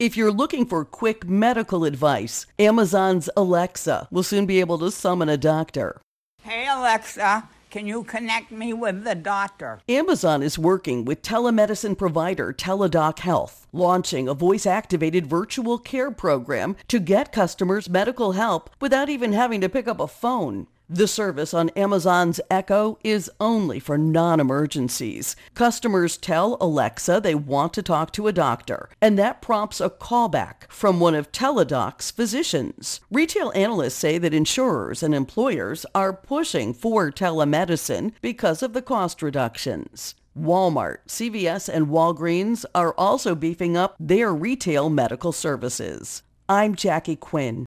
If you're looking for quick medical advice, Amazon's Alexa will soon be able to summon a doctor. Hey Alexa, can you connect me with the doctor? Amazon is working with telemedicine provider Teladoc Health, launching a voice-activated virtual care program to get customers medical help without even having to pick up a phone. The service on Amazon's Echo is only for non-emergencies. Customers tell Alexa they want to talk to a doctor, and that prompts a callback from one of Teladoc's physicians. Retail analysts say that insurers and employers are pushing for telemedicine because of the cost reductions. Walmart, CVS, and Walgreens are also beefing up their retail medical services. I'm Jackie Quinn.